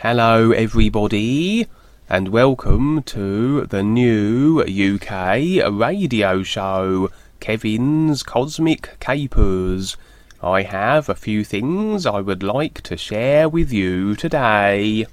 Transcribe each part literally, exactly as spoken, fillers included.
Hello everybody, and welcome to the new U K radio show, Kevin's Cosmic Capers. I have a few things I would like to share with you today.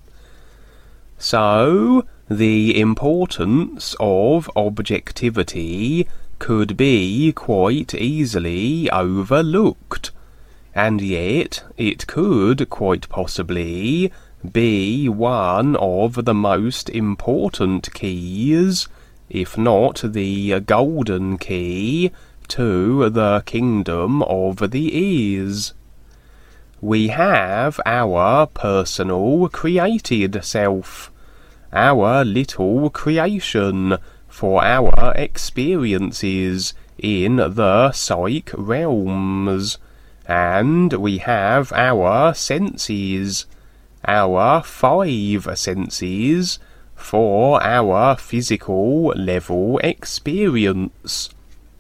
So, the importance of objectivity could be quite easily overlooked, and yet it could quite possibly be one of the most important keys, if not the golden key, to the kingdom of the ears. We have our personal created self, our little creation for our experiences in the psych realms, and we have our senses, our five senses, for our physical level experience.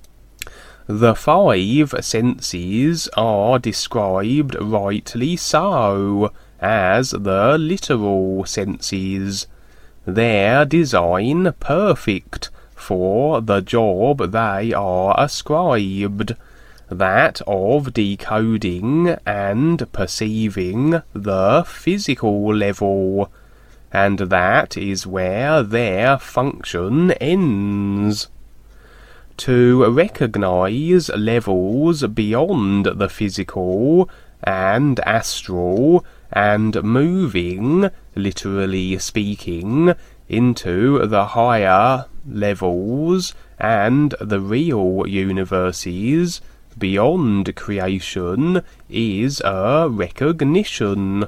The five senses are described rightly so as the literal senses, their design perfect for the job they are ascribed, that of decoding and perceiving the physical level, and that is where their function ends. To recognize levels beyond the physical and astral and moving, literally speaking, into the higher levels and the real universes beyond creation is a recognition.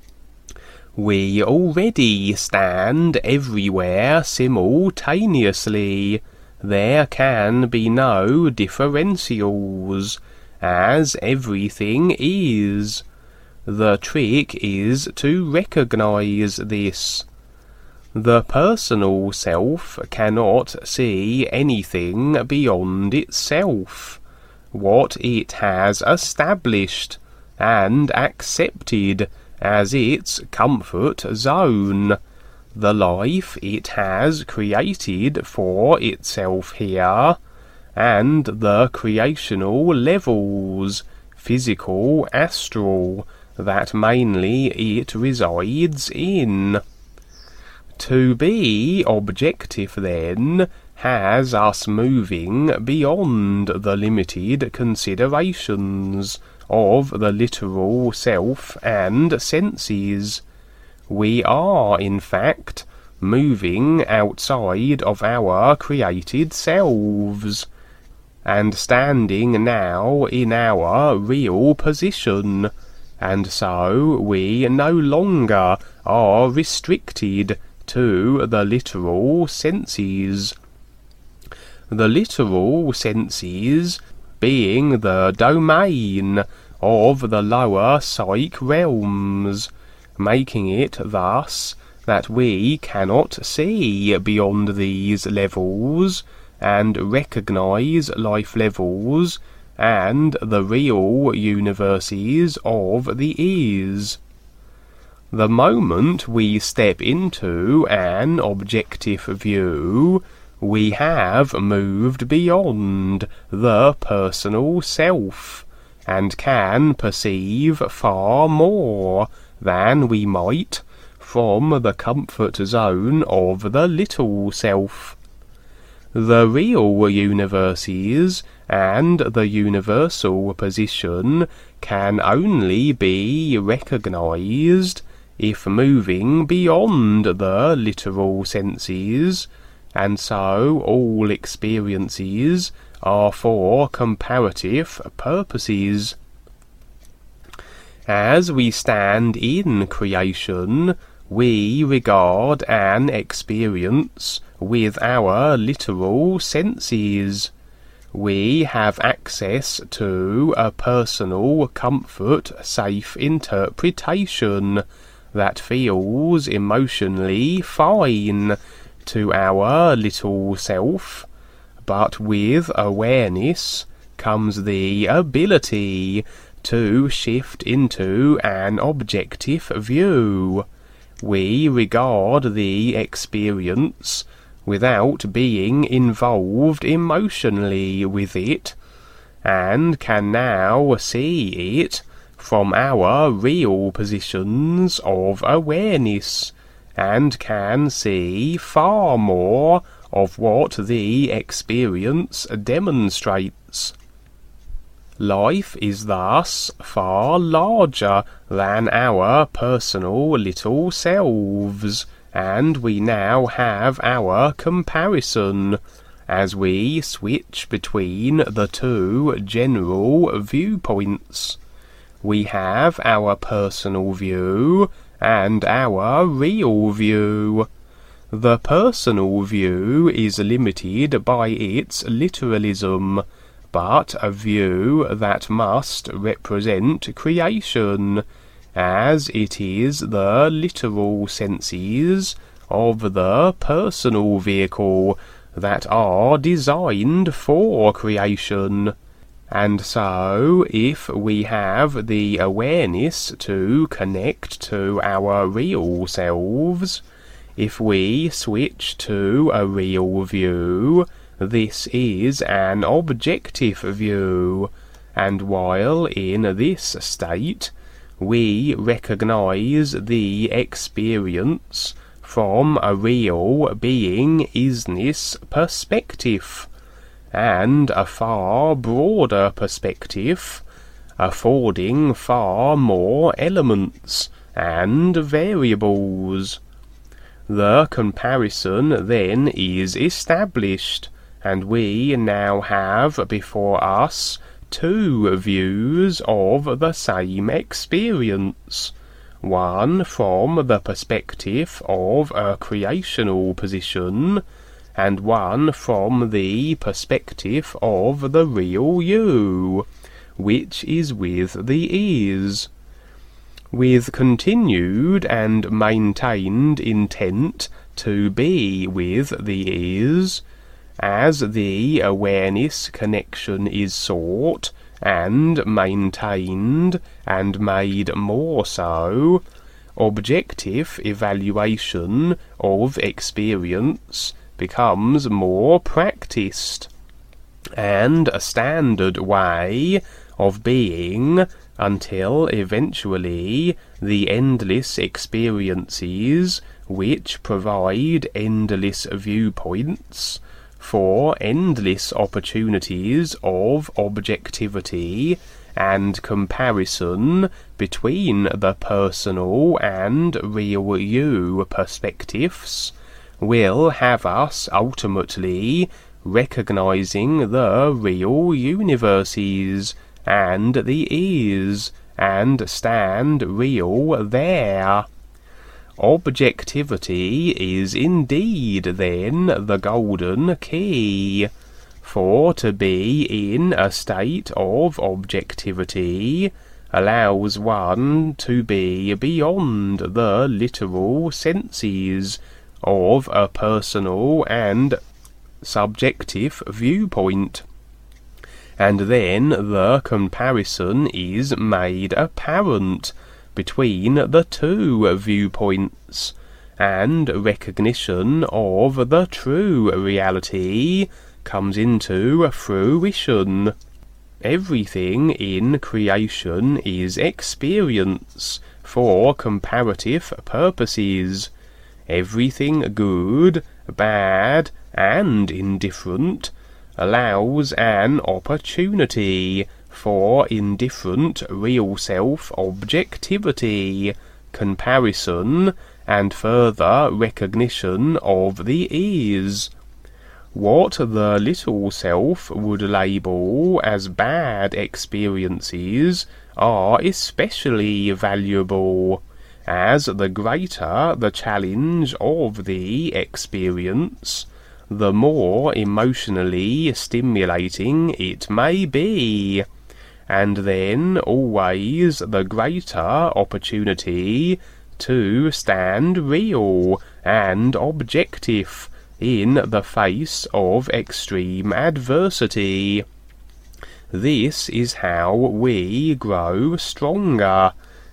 We already stand everywhere simultaneously. There can be no differentials, as everything is. The trick is to recognize this. The personal self cannot see anything beyond itself, what it has established and accepted as its comfort zone, the life it has created for itself here, and the creational levels, physical, astral, that mainly it resides in. To be objective, then, has us moving beyond the limited considerations of the literal self and senses. We are, in fact, moving outside of our created selves, and standing now in our real position, and so we no longer are restricted to the literal senses. The literal senses being the domain of the lower psych realms, making it thus that we cannot see beyond these levels and recognize life levels and the real universes of the ears. The moment we step into an objective view, we have moved beyond the personal self, and can perceive far more than we might from the comfort zone of the little self. The real universes and the universal position can only be recognized if moving beyond the literal senses, and so all experiences are for comparative purposes. As we stand in creation, we regard an experience with our literal senses. We have access to a personal comfort safe interpretation that feels emotionally fine to our little self, but with awareness comes the ability to shift into an objective view, We regard the experience without being involved emotionally with it, and can now see it from our real positions of awareness, and can see far more of what the experience demonstrates. Life is thus far larger than our personal little selves, and we now have our comparison, as we switch between the two general viewpoints. We have our personal view and our real view. The personal view is limited by its literalism, but a view that must represent creation, as it is the literal senses of the personal vehicle that are designed for creation. And so, if we have the awareness to connect to our real selves, if we switch to a real view, this is an objective view, and while in this state we recognize the experience from a real being-isness perspective, and a far broader perspective, affording far more elements and variables. The comparison then is established, and we now have before us two views of the same experience, one from the perspective of a creational position, and one from the perspective of the real you, which is with the is. With continued and maintained intent to be with the is, as the awareness connection is sought and maintained and made more so, objective evaluation of experience becomes more practiced, and a standard way of being, until eventually the endless experiences which provide endless viewpoints for endless opportunities of objectivity and comparison between the personal and real you perspectives will have us ultimately recognizing the real universes and the is, and stand real there. Objectivity is indeed then the golden key, for to be in a state of objectivity allows one to be beyond the literal senses of a personal and subjective viewpoint, and then the comparison is made apparent between the two viewpoints, and recognition of the true reality comes into fruition. Everything in creation is experience for comparative purposes. Everything good, bad, and indifferent allows an opportunity for indifferent real self objectivity, comparison, and further recognition of the is. What the little self would label as bad experiences are especially valuable, as the greater the challenge of the experience, the more emotionally stimulating it may be, and then always the greater opportunity to stand real and objective in the face of extreme adversity. This is how we grow stronger,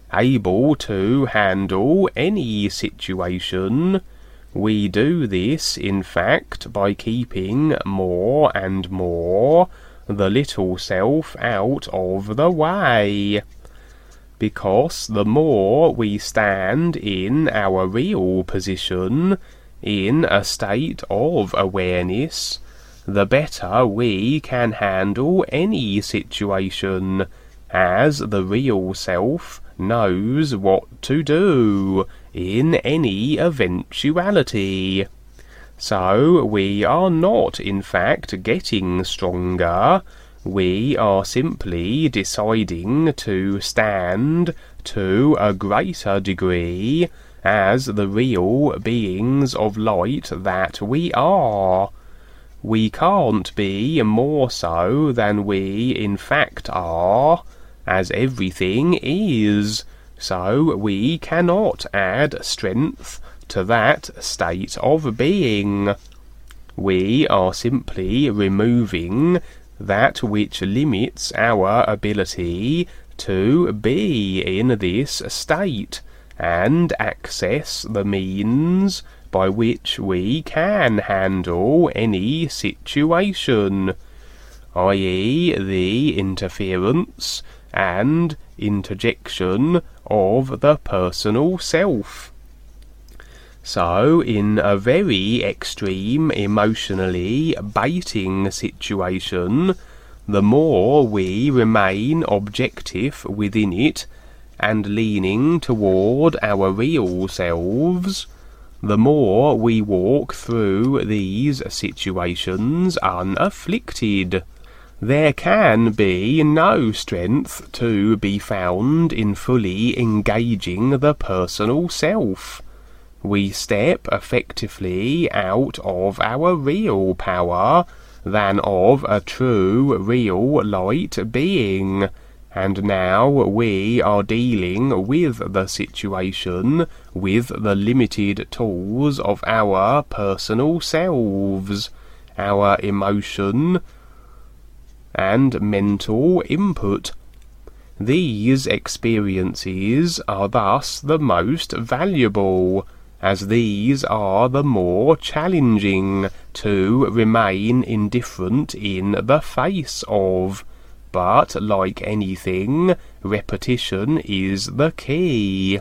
able to handle any situation. We do this, in fact, by keeping more and more the little self out of the way. Because the more we stand in our real position, in a state of awareness, the better we can handle any situation, as the real self knows what to do in any eventuality. So we are not in fact getting stronger, we are simply deciding to stand to a greater degree as the real beings of light that we are. We can't be more so than we in fact are, as everything is, so we cannot add strength to that state of being. We are simply removing that which limits our ability to be in this state, and access the means by which we can handle any situation, that is the interference and interjection of the personal self. So, in a very extreme, emotionally baiting situation, the more we remain objective within it and leaning toward our real selves, the more we walk through these situations unafflicted. There can be no strength to be found in fully engaging the personal self. We step effectively out of our real power than of a true real light being, and now we are dealing with the situation with the limited tools of our personal selves, our emotion and mental input. These experiences are thus the most valuable, as these are the more challenging to remain indifferent in the face of. But, like anything, repetition is the key.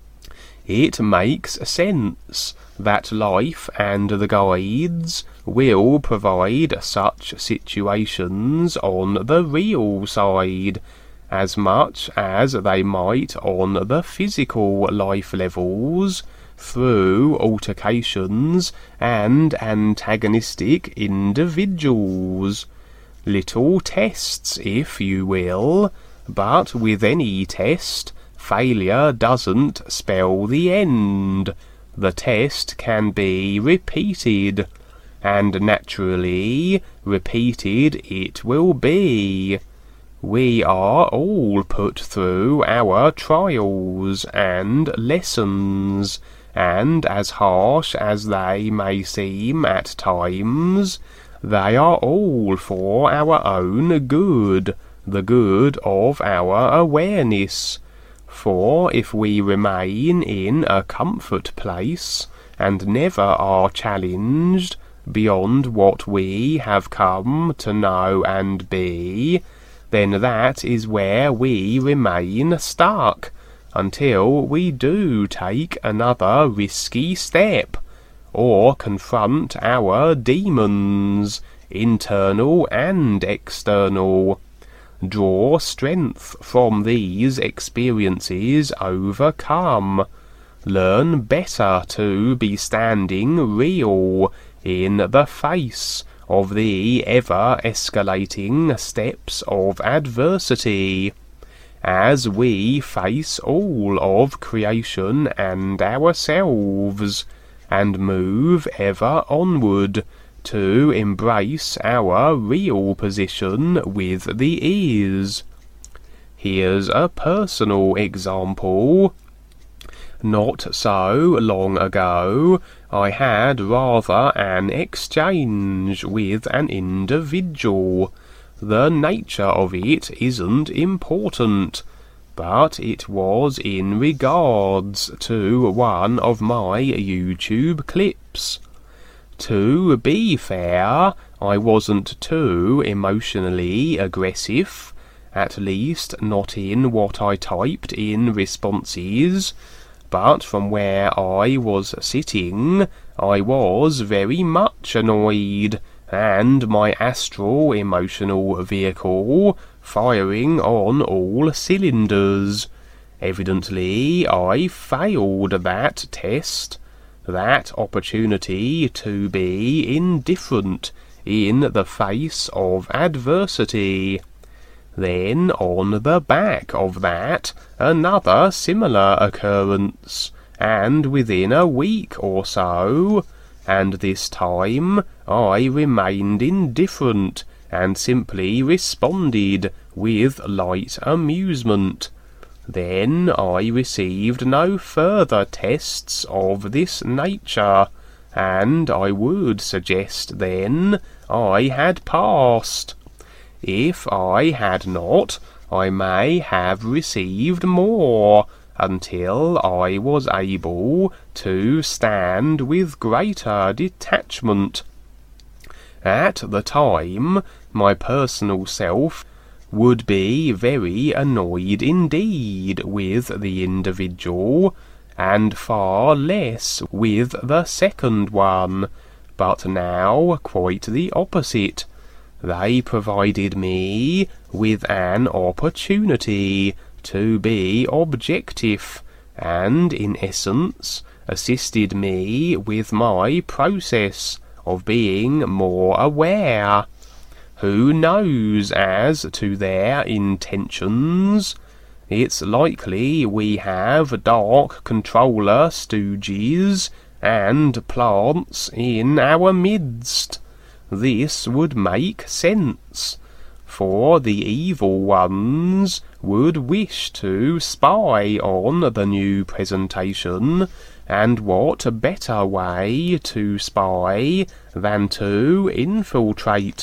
It makes sense that life and the guides will provide such situations on the real side, as much as they might on the physical life levels, through altercations and antagonistic individuals. Little tests, if you will, but with any test, failure doesn't spell the end. The test can be repeated, and naturally repeated it will be. We are all put through our trials and lessons, and as harsh as they may seem at times, they are all for our own good, the good of our awareness. For if we remain in a comfort place, and never are challenged beyond what we have come to know and be, then that is where we remain stuck, until we do take another risky step, or confront our demons, internal and external, draw strength from these experiences overcome, learn better to be standing real in the face of the ever-escalating steps of adversity, as we face all of creation and ourselves, and move ever onward to embrace our real position with the ease. Here's a personal example. Not so long ago, I had rather an exchange with an individual. The nature of it isn't important, but it was in regards to one of my YouTube clips. To be fair, I wasn't too emotionally aggressive, at least not in what I typed in responses, but from where I was sitting, I was very much annoyed, and my astral emotional vehicle firing on all cylinders. Evidently, I failed that test, that opportunity to be indifferent in the face of adversity. Then, on the back of that, another similar occurrence, and within a week or so, and this time I remained indifferent and simply responded with light amusement. Then I received no further tests of this nature, and I would suggest then I had passed. If I had not, I may have received more, until I was able to stand with greater detachment. At the time, my personal self would be very annoyed indeed with the individual, and far less with the second one, but now quite the opposite. They provided me with an opportunity to be objective, and in essence assisted me with my process of being more aware. Who knows as to their intentions? It's likely we have dark controller stooges and plants in our midst. This would make sense, for the evil ones would wish to spy on the new presentation, and what better way to spy than to infiltrate?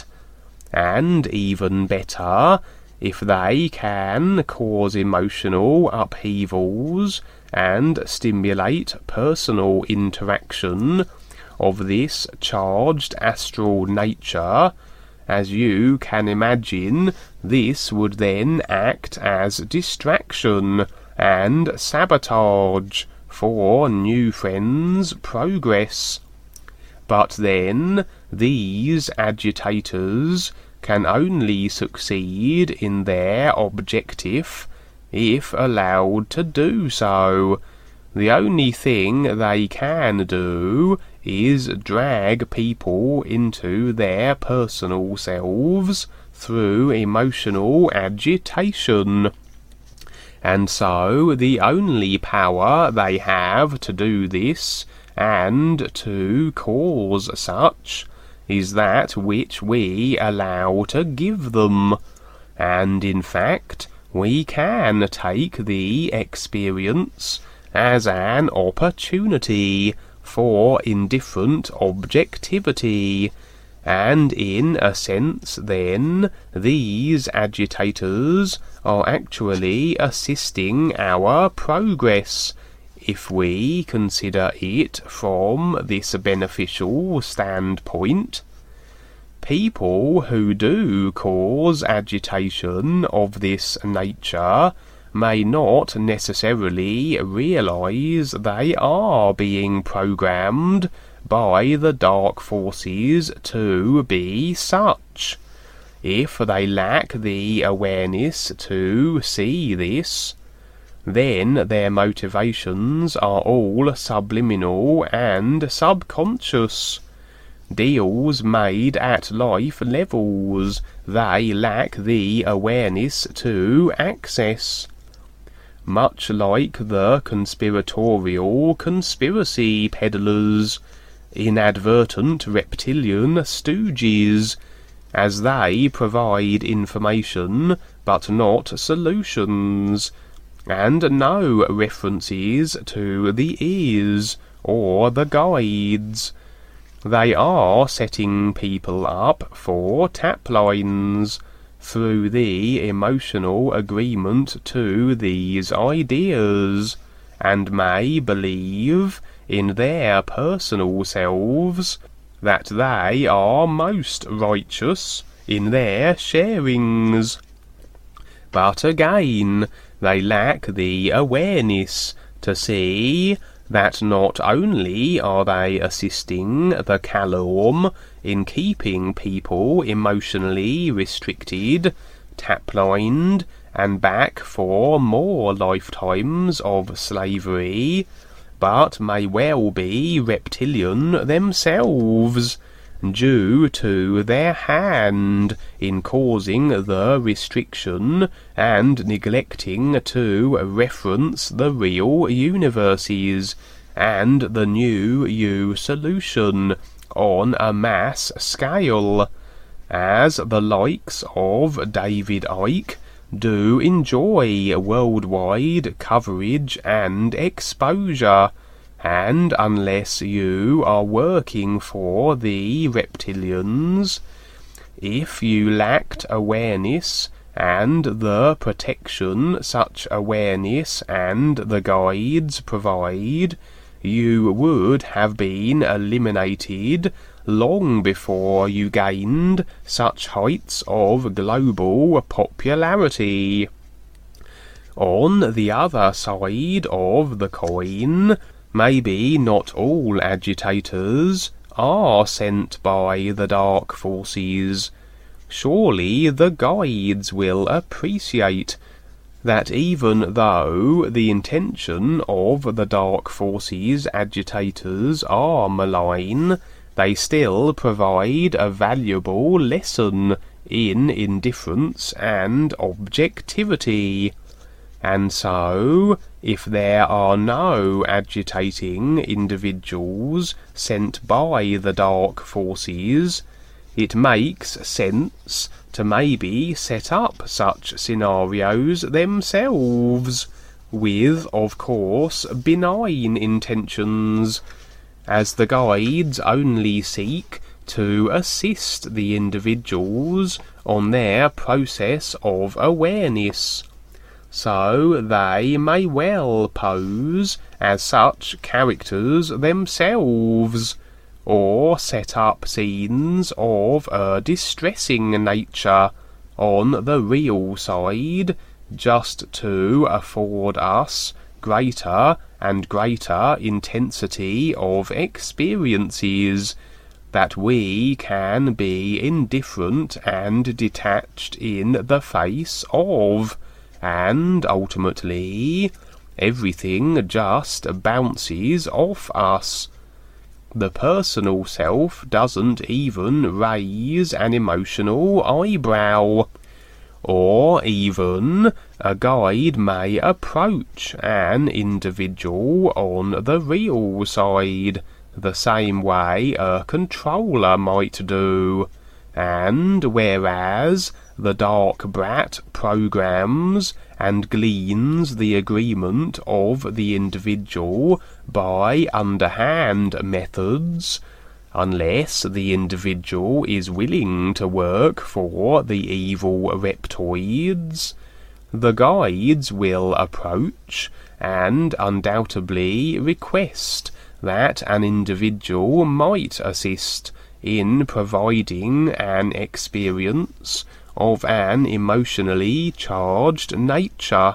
And even better, if they can cause emotional upheavals and stimulate personal interaction of this charged astral nature, as you can imagine, this would then act as distraction and sabotage for new friends' progress. But then, these agitators can only succeed in their objective if allowed to do so. The only thing they can do is drag people into their personal selves through emotional agitation. And so the only power they have to do this, and to cause such, is that which we allow to give them. And in fact, we can take the experience as an opportunity for indifferent objectivity, and in a sense then these agitators are actually assisting our progress, if we consider it from this beneficial standpoint. People who do cause agitation of this nature may not necessarily realize they are being programmed by the dark forces to be such. If they lack the awareness to see this, then their motivations are all subliminal and subconscious. Deals made at life levels they lack the awareness to access. Much like the conspiratorial conspiracy peddlers, inadvertent reptilian stooges, as they provide information but not solutions, and no references to the ears or the guides. They are setting people up for tap lines, through the emotional agreement to these ideas, and may believe in their personal selves that they are most righteous in their sharings. But again, they lack the awareness to see that not only are they assisting the Kalorm in keeping people emotionally restricted, tap-lined, and back for more lifetimes of slavery, but may well be reptilian themselves, due to their hand in causing the restriction and neglecting to reference the real universes and the new U solution on a mass scale, as the likes of David Icke do enjoy worldwide coverage and exposure. And unless you are working for the reptilians, if you lacked awareness and the protection such awareness and the guides provide, you would have been eliminated long before you gained such heights of global popularity. On the other side of the coin, maybe not all agitators are sent by the dark forces. Surely the guides will appreciate that even though the intention of the dark forces agitators are malign, they still provide a valuable lesson in indifference and objectivity. And so, if there are no agitating individuals sent by the dark forces, it makes sense to maybe set up such scenarios themselves, with, of course, benign intentions, as the guides only seek to assist the individuals on their process of awareness. So they may well pose as such characters themselves, or set up scenes of a distressing nature on the real side, just to afford us greater and greater intensity of experiences, that we can be indifferent and detached in the face of, and ultimately everything just bounces off us. The personal self doesn't even raise an emotional eyebrow, or even a guide may approach an individual on the real side the same way a controller might do, and whereas the dark brat programs and gleans the agreement of the individual by underhand methods, unless the individual is willing to work for the evil reptoids, the guides will approach and undoubtedly request that an individual might assist in providing an experience of an emotionally charged nature.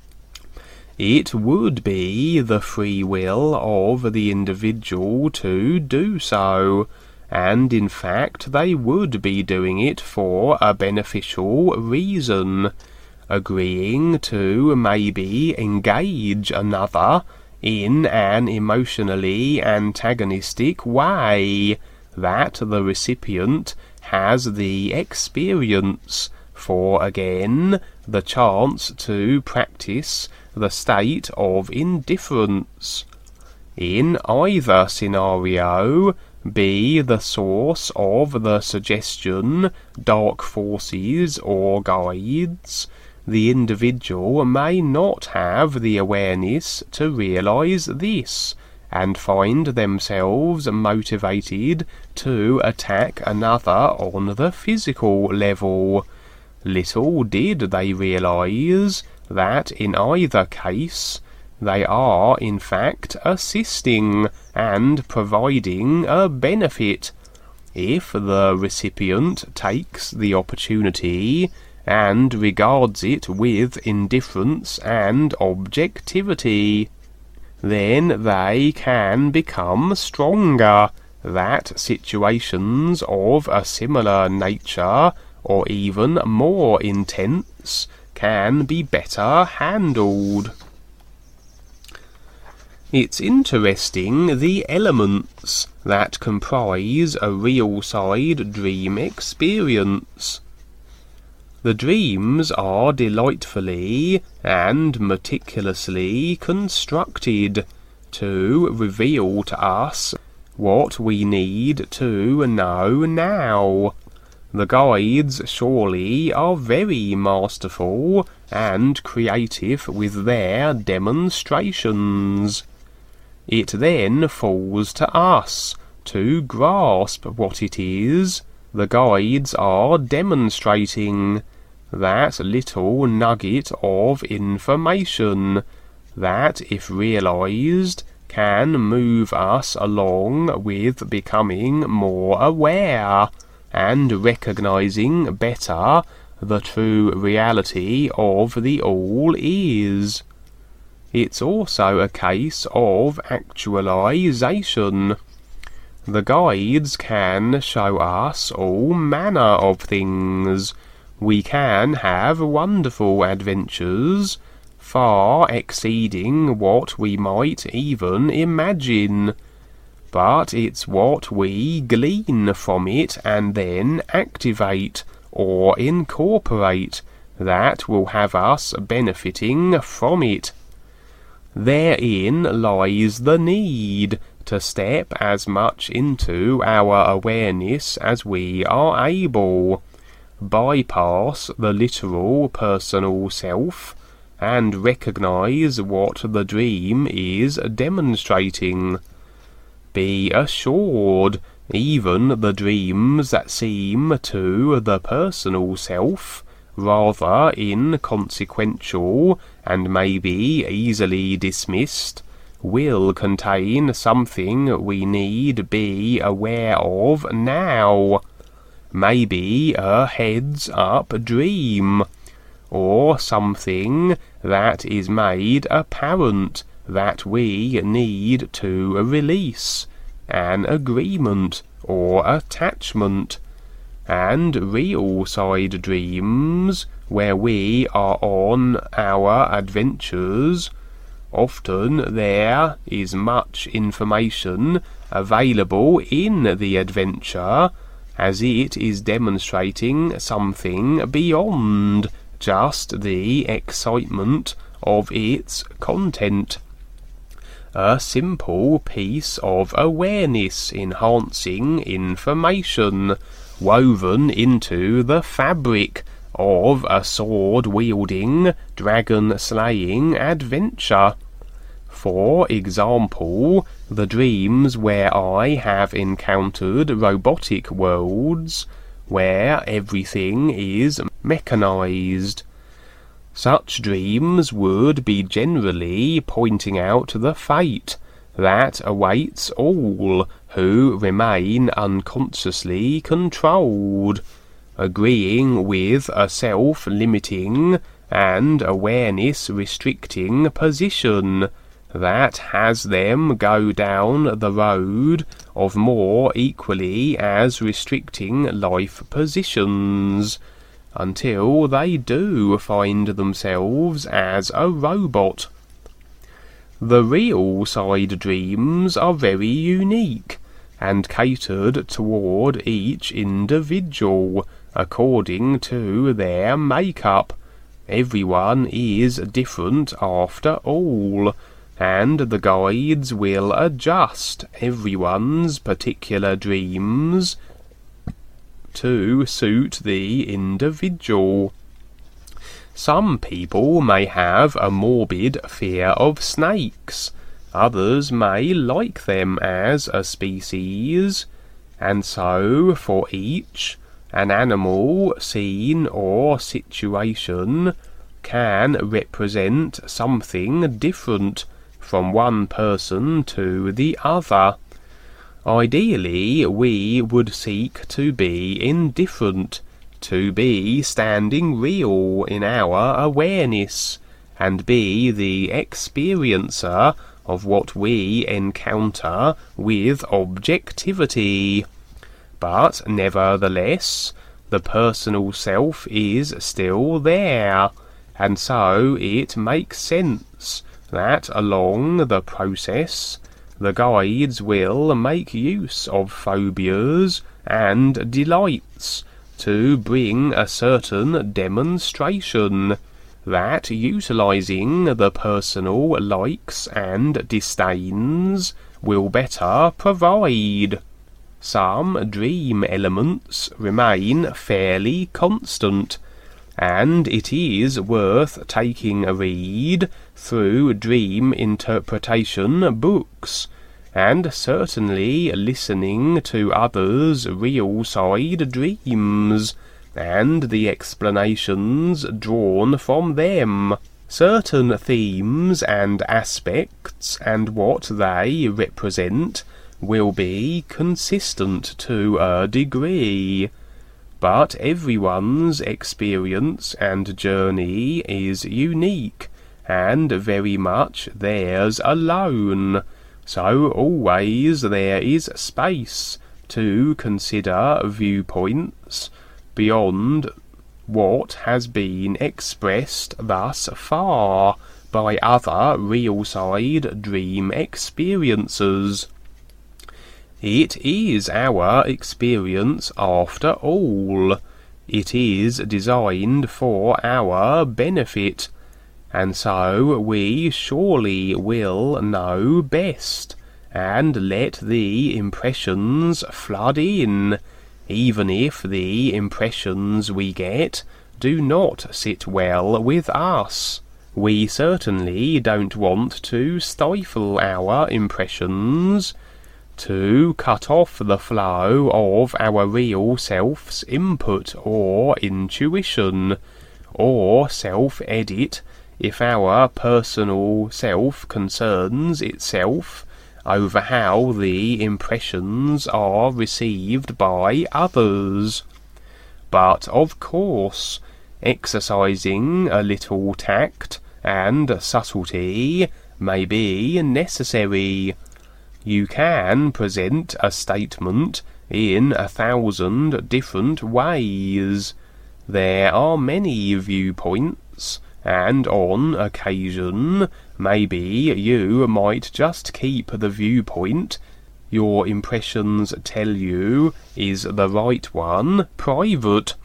It would be the free will of the individual to do so, and in fact they would be doing it for a beneficial reason, agreeing to maybe engage another in an emotionally antagonistic way, that the recipient has the experience, for again the chance to practice the state of indifference. In either scenario, be the source of the suggestion dark forces or guides, the individual may not have the awareness to realize this, and find themselves motivated to attack another on the physical level, little did they realise that in either case they are in fact assisting and providing a benefit, if the recipient takes the opportunity and regards it with indifference and objectivity. Then they can become stronger, that situations of a similar nature, or even more intense, can be better handled. It's interesting the elements that comprise a real-side dream experience. The dreams are delightfully and meticulously constructed to reveal to us what we need to know now. The guides surely are very masterful and creative with their demonstrations. It then falls to us to grasp what it is the guides are demonstrating, that little nugget of information that, if realized, can move us along with becoming more aware and recognizing better the true reality of the all is. It's also a case of actualization. The guides can show us all manner of things. We can have wonderful adventures, far exceeding what we might even imagine. But it's what we glean from it and then activate or incorporate that will have us benefiting from it. Therein lies the need to step as much into our awareness as we are able, bypass the literal personal self, and recognize what the dream is demonstrating. Be assured, even the dreams that seem to the personal self rather inconsequential and may be easily dismissed, will contain something we need be aware of now. Maybe a heads-up dream, or something that is made apparent that we need to release, an agreement or attachment. And real-side dreams, where we are on our adventures, often there is much information available in the adventure, as it is demonstrating something beyond just the excitement of its content. A simple piece of awareness enhancing information woven into the fabric of a sword-wielding, dragon-slaying adventure. For example, the dreams where I have encountered robotic worlds, where everything is mechanized. Such dreams would be generally pointing out the fate that awaits all who remain unconsciously controlled, agreeing with a self-limiting and awareness-restricting position that has them go down the road of more equally as restricting life positions, until they do find themselves as a robot. The real-side dreams are very unique, and catered toward each individual, according to their make-up. Everyone is different after all, and the guides will adjust everyone's particular dreams to suit the individual. Some people may have a morbid fear of snakes, others may like them as a species, and so for each, An animal, scene, or situation can represent something different from one person to the other. Ideally, we would seek to be indifferent, to be standing real in our awareness, and be the experiencer of what we encounter with objectivity. But nevertheless, the personal self is still there, and so it makes sense that along the process, the guides will make use of phobias and delights to bring a certain demonstration that, utilizing the personal likes and disdains, will better provide. Some dream elements remain fairly constant, and it is worth taking a read through dream interpretation books, and certainly listening to others' real-side dreams, and the explanations drawn from them. Certain themes and aspects and what they represent will be consistent to a degree, but everyone's experience and journey is unique and very much theirs alone, so always there is space to consider viewpoints beyond what has been expressed thus far by other real-side dream experiences. It is our experience after all. It is designed for our benefit, and so we surely will know best, and let the impressions flood in, even if the impressions we get do not sit well with us. We certainly don't want to stifle our impressions, to cut off the flow of our real self's input or intuition, or self-edit if our personal self concerns itself over how the impressions are received by others. But of course, exercising a little tact and subtlety may be necessary. You can present a statement in a thousand different ways. There are many viewpoints, and on occasion, maybe you might just keep the viewpoint your impressions tell you is the right one private,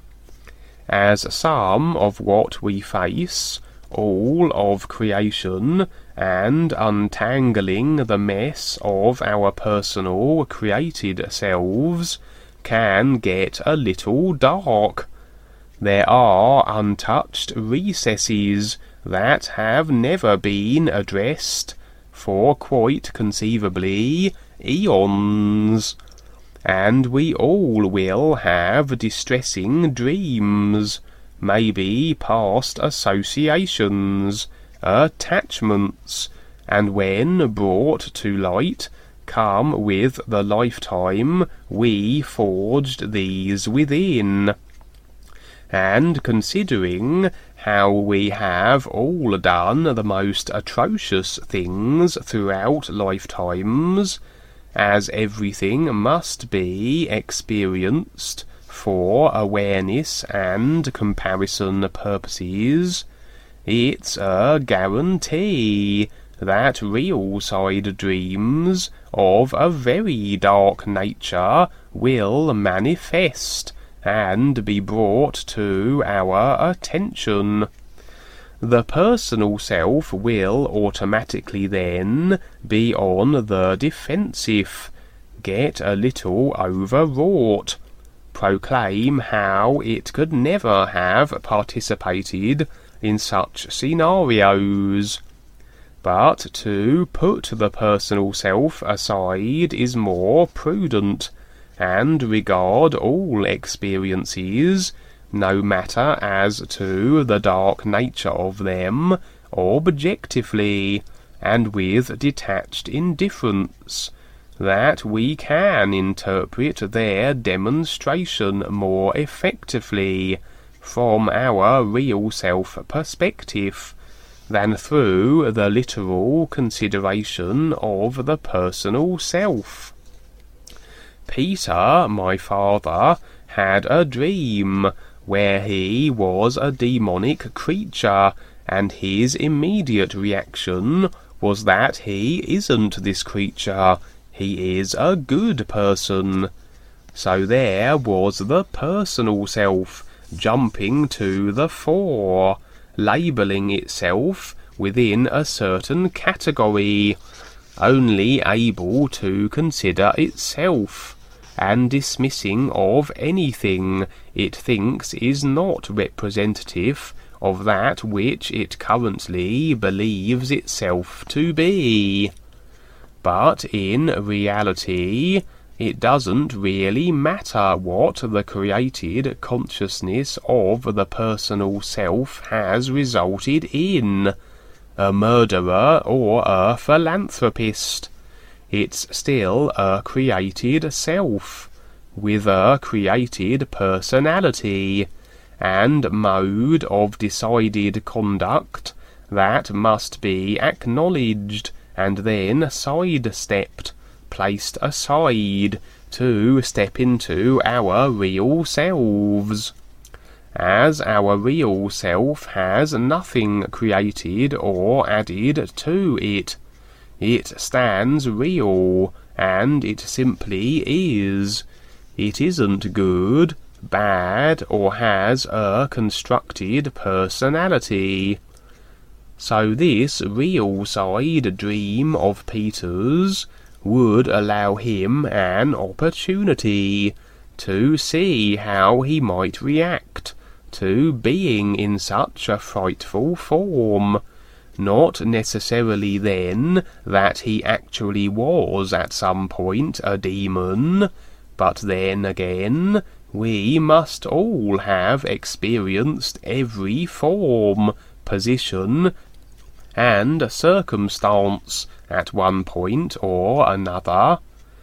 as some of what we face, all of creation, and untangling the mess of our personal created selves, can get a little dark. There are untouched recesses that have never been addressed for quite conceivably eons, and we all will have distressing dreams, maybe past associations, attachments, and when brought to light, come with the lifetime we forged these within. And considering how we have all done the most atrocious things throughout lifetimes, as everything must be experienced for awareness and comparison purposes, it's a guarantee that real-side dreams of a very dark nature will manifest and be brought to our attention. The personal self will automatically then be on the defensive, get a little overwrought, proclaim how it could never have participated in such scenarios. But to put the personal self aside is more prudent, and regard all experiences, no matter as to the dark nature of them, objectively, and with detached indifference, that we can interpret their demonstration more effectively from our real self perspective than through the literal consideration of the personal self. Peter, my father, had a dream where he was a demonic creature, and his immediate reaction was that he isn't this creature, he is a good person. So there was the personal self jumping to the fore, labelling itself within a certain category, only able to consider itself, and dismissing of anything it thinks is not representative of that which it currently believes itself to be. But in reality, it doesn't really matter what the created consciousness of the personal self has resulted in, a murderer or a philanthropist. It's still a created self, with a created personality, and mode of decided conduct that must be acknowledged and then sidestepped, placed aside, to step into our real selves. As our real self has nothing created or added to it, it stands real, and it simply is. It isn't good, bad, or has a constructed personality. So this real side dream of Peter's would allow him an opportunity to see how he might react to being in such a frightful form. Not necessarily then that he actually was at some point a demon, but then again, we must all have experienced every form, position, and circumstance at one point or another.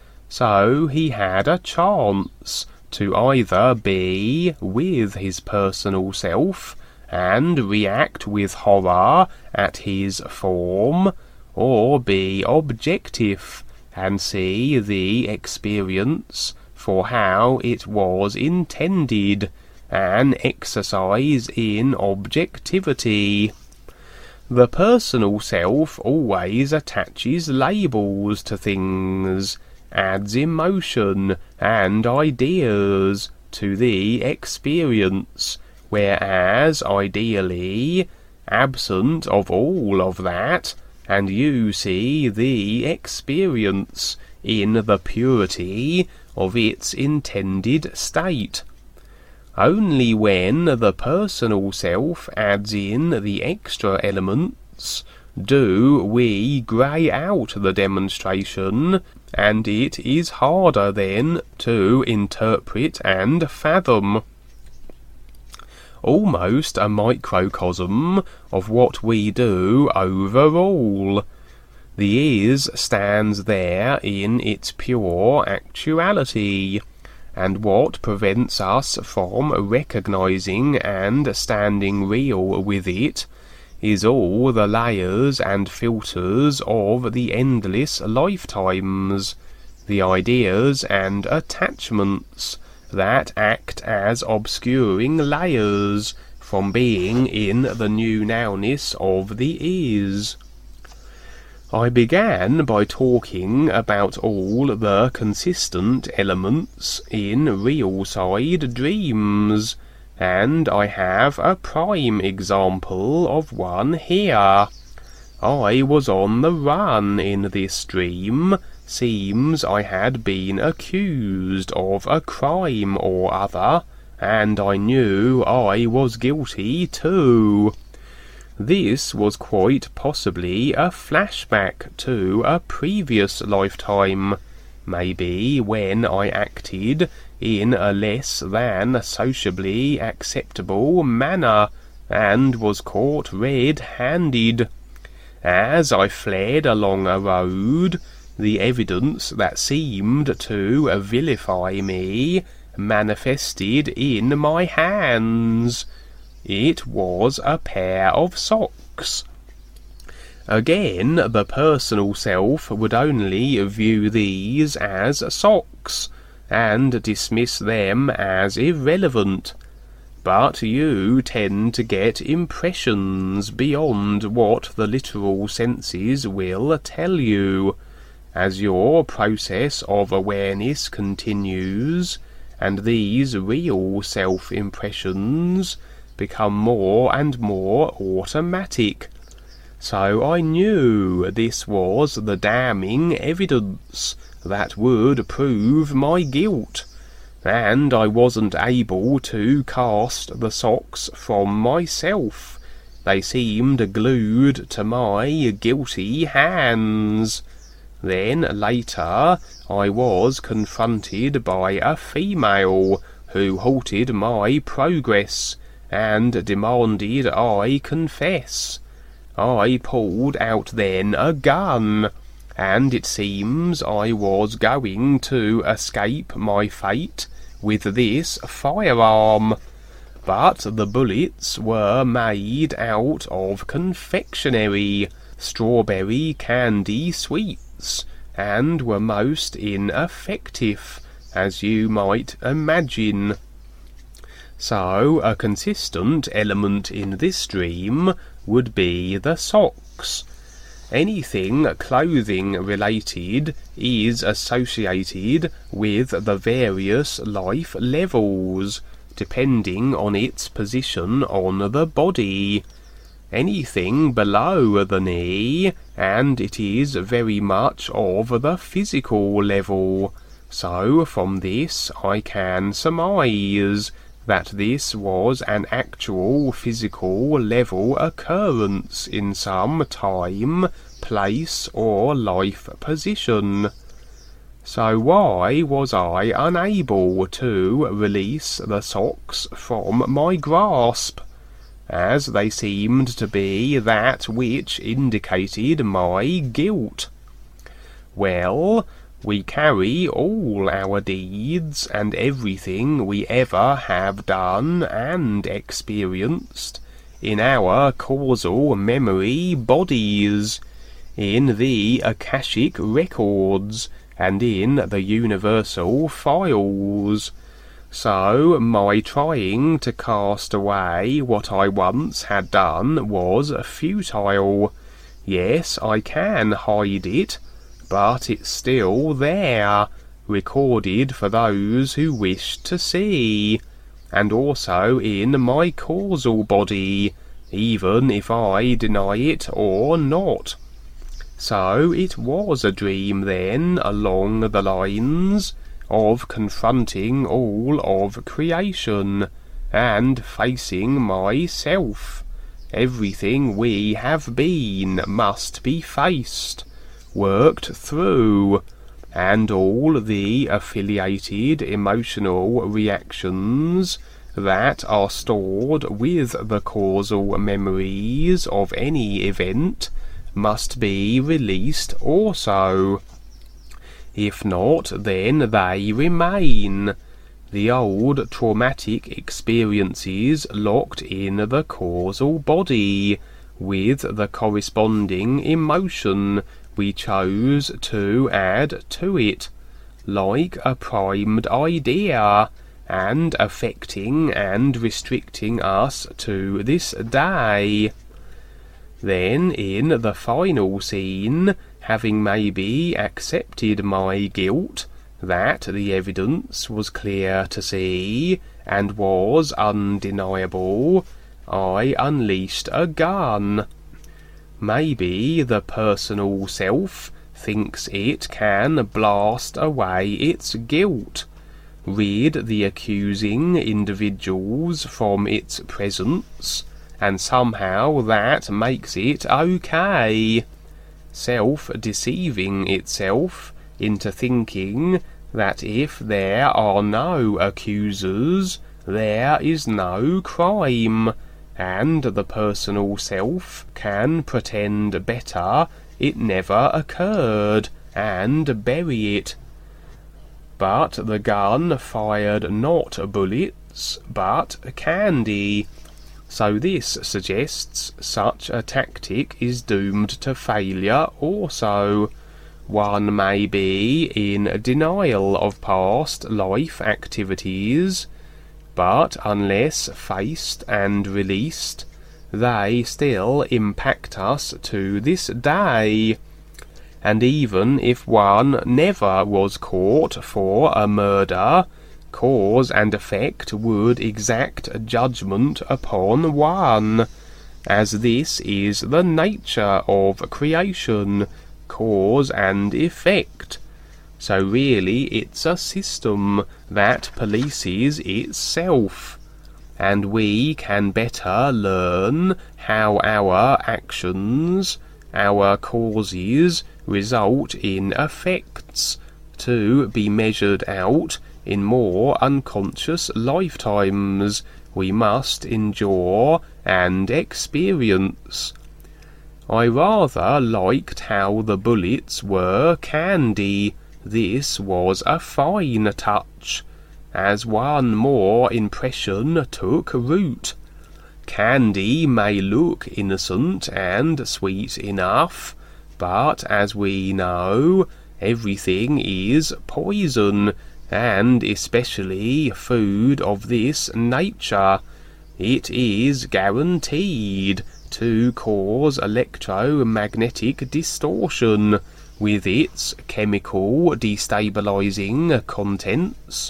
So he had a chance to either be with his personal self and react with horror at his form, or be objective and see the experience for how it was intended, an exercise in objectivity. The personal self always attaches labels to things, adds emotion and ideas to the experience, whereas ideally, absent of all of that, and you see the experience in the purity of its intended state. Only when the personal self adds in the extra elements do we grey out the demonstration, and it is harder then to interpret and fathom. Almost a microcosm of what we do overall. The is stands there in its pure actuality, and what prevents us from recognizing and standing real with it is all the layers and filters of the endless lifetimes, the ideas and attachments that act as obscuring layers from being in the new nowness of the is. I began by talking about all the consistent elements in real side dreams, and I have a prime example of one here. I was on the run in this dream. Seems I had been accused of a crime or other, and I knew I was guilty too. This was quite possibly a flashback to a previous lifetime, maybe when I acted in a less than sociably acceptable manner, and was caught red-handed. As I fled along a road, the evidence that seemed to vilify me manifested in my hands. It was a pair of socks. Again, the personal self would only view these as socks, and dismiss them as irrelevant. But you tend to get impressions beyond what the literal senses will tell you, as your process of awareness continues, and these real self-impressions become more and more automatic. So I knew this was the damning evidence that would prove my guilt, and I wasn't able to cast the socks from myself. They seemed glued to my guilty hands. Then later I was confronted by a female who halted my progress and demanded I confess. I pulled out then a gun, and it seems I was going to escape my fate with this firearm. But the bullets were made out of confectionery, strawberry candy sweets, and were most ineffective, as you might imagine. So a consistent element in this dream would be the socks. Anything clothing related is associated with the various life levels, depending on its position on the body. Anything below the knee, and it is very much of the physical level. So from this I can surmise that this was an actual physical level occurrence in some time, place, or life position. So why was I unable to release the socks from my grasp, as they seemed to be that which indicated my guilt? Well, we carry all our deeds and everything we ever have done and experienced in our causal memory bodies, in the Akashic records, and in the universal files. So my trying to cast away what I once had done was futile. Yes, I can hide it, but it's still there, recorded for those who wish to see, and also in my causal body, even if I deny it or not. So it was a dream then, along the lines of confronting all of creation, and facing myself. Everything we have been must be faced, worked through, and all the affiliated emotional reactions that are stored with the causal memories of any event must be released also. If not, then they remain, the old traumatic experiences locked in the causal body, with the corresponding emotion we chose to add to it, like a primed idea, and affecting and restricting us to this day. Then, in the final scene, having maybe accepted my guilt, that the evidence was clear to see, and was undeniable, I unleashed a gun. Maybe the personal self thinks it can blast away its guilt, rid the accusing individuals from its presence, and somehow that makes it okay. Self-deceiving itself into thinking that if there are no accusers, there is no crime, and the personal self can pretend better it never occurred and bury it. But the gun fired not bullets, but candy. So this suggests such a tactic is doomed to failure also. One may be in denial of past life activities, but unless faced and released, they still impact us to this day. And even if one never was caught for a murder, cause and effect would exact judgment upon one, as this is the nature of creation, cause and effect. So really it's a system that polices itself, and we can better learn how our actions, our causes, result in effects, to be measured out in more unconscious lifetimes we must endure and experience. I rather liked how the bullets were candy. This was a fine touch, as one more impression took root. Candy may look innocent and sweet enough, but as we know, everything is poison, and especially food of this nature. It is guaranteed to cause electromagnetic distortion with its chemical destabilizing contents.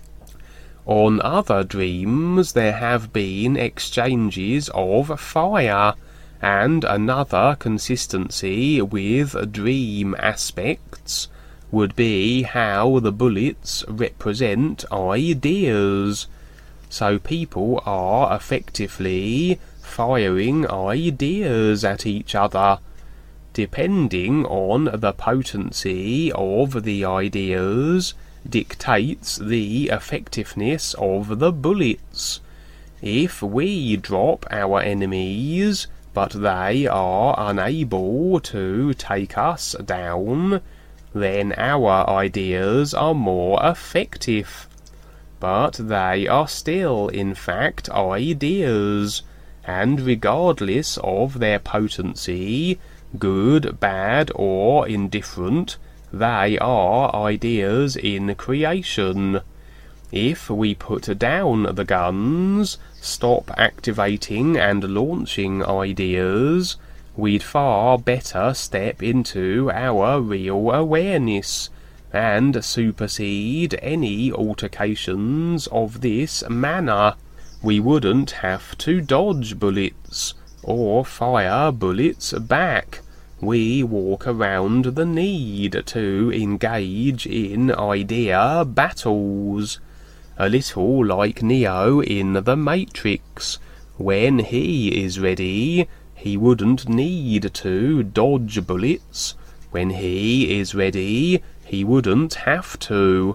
On other dreams there have been exchanges of fire, and another consistency with dream aspects would be how the bullets represent ideas. So people are effectively firing ideas at each other. Depending on the potency of the ideas dictates the effectiveness of the bullets. If we drop our enemies, but they are unable to take us down, then our ideas are more effective. But they are still, in fact, ideas, and regardless of their potency, good, bad, or indifferent, they are ideas in creation. If we put down the guns, stop activating and launching ideas, we'd far better step into our real awareness and supersede any altercations of this manner. We wouldn't have to dodge bullets or fire bullets back. We walk around the need to engage in idea battles, a little like Neo in The Matrix. When he is ready, he wouldn't need to dodge bullets. When he is ready, he wouldn't have to.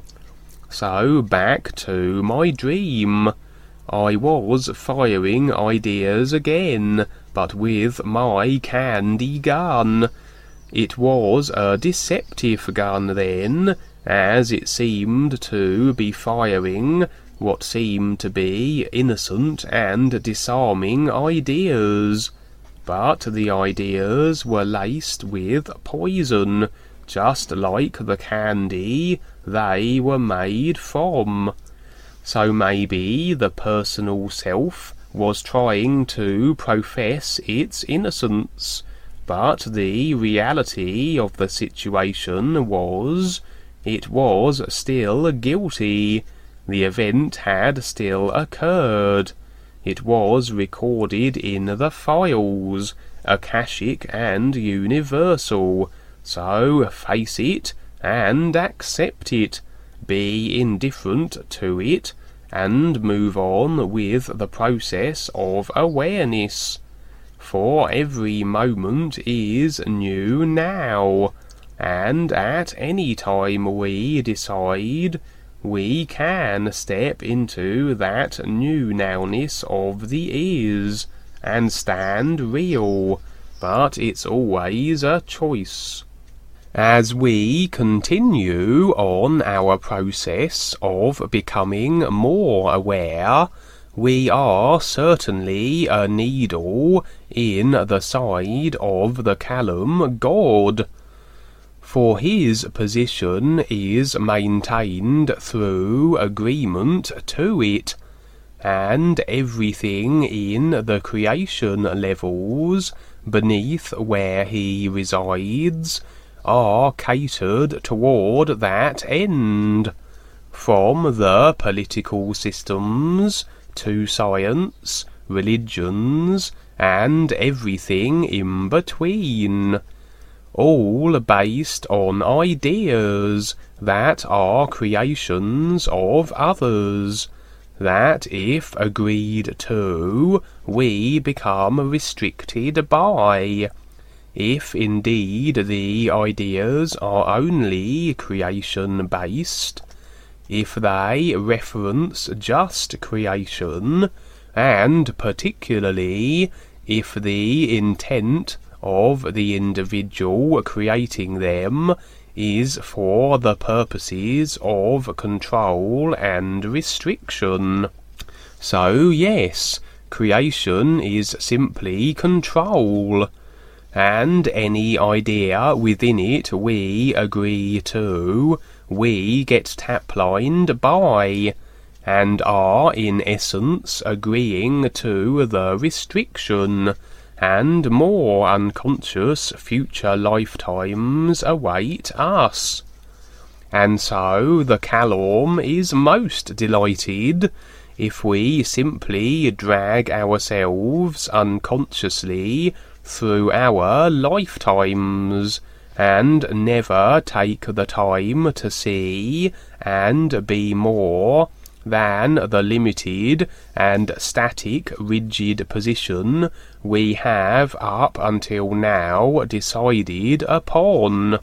So back to my dream. I was firing ideas again, but with my candy gun. It was a deceptive gun then, as it seemed to be firing what seemed to be innocent and disarming ideas. But the ideas were laced with poison, just like the candy they were made from. So maybe the personal self was trying to profess its innocence, but the reality of the situation was, it was still guilty. The event had still occurred. It was recorded in the files, akashic and universal. So face it and accept it. Be indifferent to it and move on with the process of awareness. For every moment is new now. and at any time we decide, we can step into that new nowness of the is, and stand real, but it's always a choice. As we continue on our process of becoming more aware, we are certainly a needle in the side of the Callum God, for his position is maintained through agreement to it, and everything in the creation levels beneath where he resides are catered toward that end, from the political systems to science, religions, and everything in between, all based on ideas that are creations of others, that if agreed to, we become restricted by. If indeed the ideas are only creation-based, if they reference just creation, and particularly if the intent of the individual creating them is for the purposes of control and restriction. So yes, creation is simply control, and any idea within it we agree to, we get tap-lined by, and are in essence agreeing to the restriction, and more unconscious future lifetimes await us. And so the Callum is most delighted if we simply drag ourselves unconsciously through our lifetimes, and never take the time to see and be more than the limited and static rigid position we have up until now decided upon.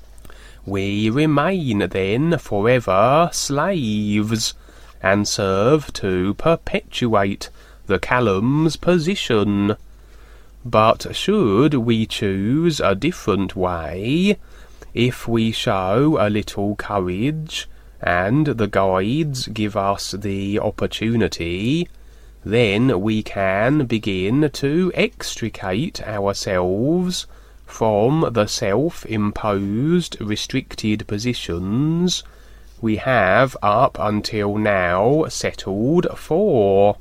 We remain then forever slaves, and serve to perpetuate the Callum's position. But should we choose a different way, if we show a little courage, and the guides give us the opportunity, then we can begin to extricate ourselves from the self-imposed restricted positions we have up until now settled for.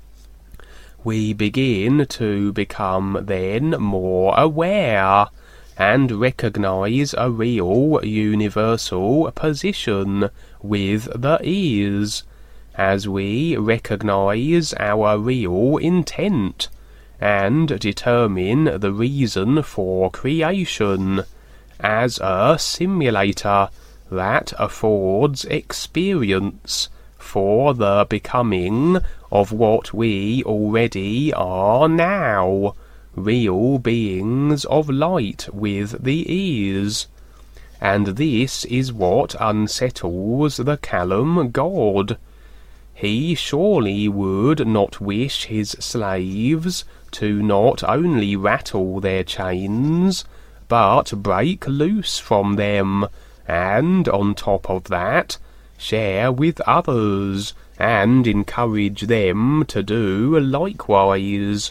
We begin to become then more aware, and recognise a real universal position with the is, as we recognise our real intent, and determine the reason for creation, as a simulator that affords experience for the becoming of what we already are now, real beings of light with the is. And this is what unsettles the Callum God. He surely would not wish his slaves to not only rattle their chains, but break loose from them, and on top of that, share with others, and encourage them to do likewise.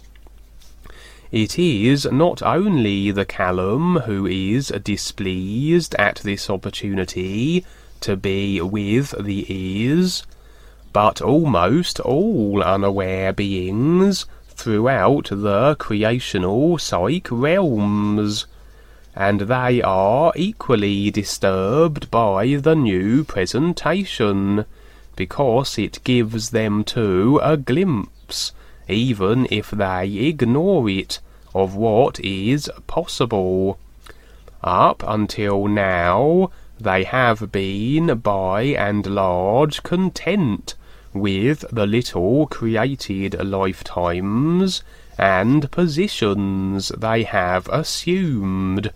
It is not only the Callum who is displeased at this opportunity to be with the is, but almost all unaware beings throughout the creational psych realms, and they are equally disturbed by the new presentation, because it gives them too a glimpse, even if they ignore it, of what is possible. Up until now, they have been by and large content with the little created lifetimes and positions they have assumed,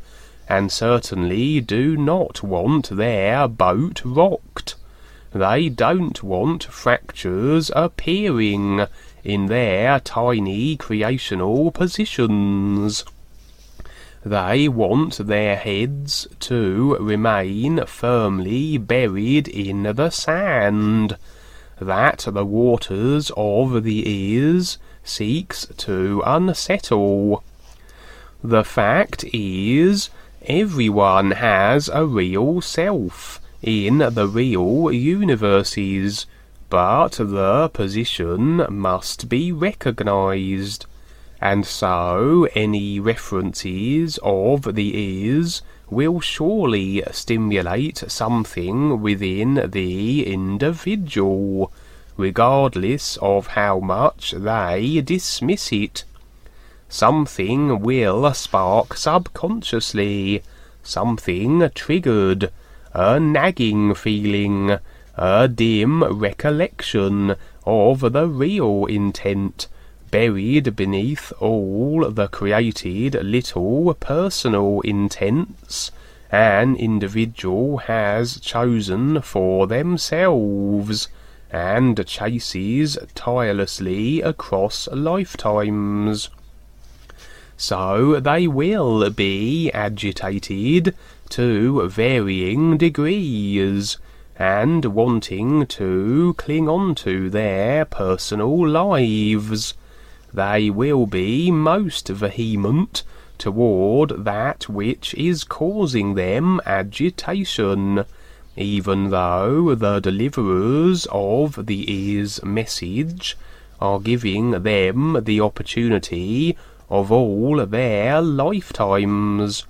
and certainly do not want their boat rocked. They don't want fractures appearing in their tiny creational positions. They want their heads to remain firmly buried in the sand, that the waters of the ears seeks to unsettle. The fact is, everyone has a real self in the real universes, but the position must be recognized, and so any references of the ears will surely stimulate something within the individual, regardless of how much they dismiss it. Something will spark subconsciously, something triggered, a nagging feeling, a dim recollection of the real intent, buried beneath all the created little personal intents an individual has chosen for themselves, and chases tirelessly across lifetimes. So they will be agitated to varying degrees, and wanting to cling on to their personal lives. They will be most vehement toward that which is causing them agitation, even though the deliverers of the ear's message are giving them the opportunity of all their lifetimes.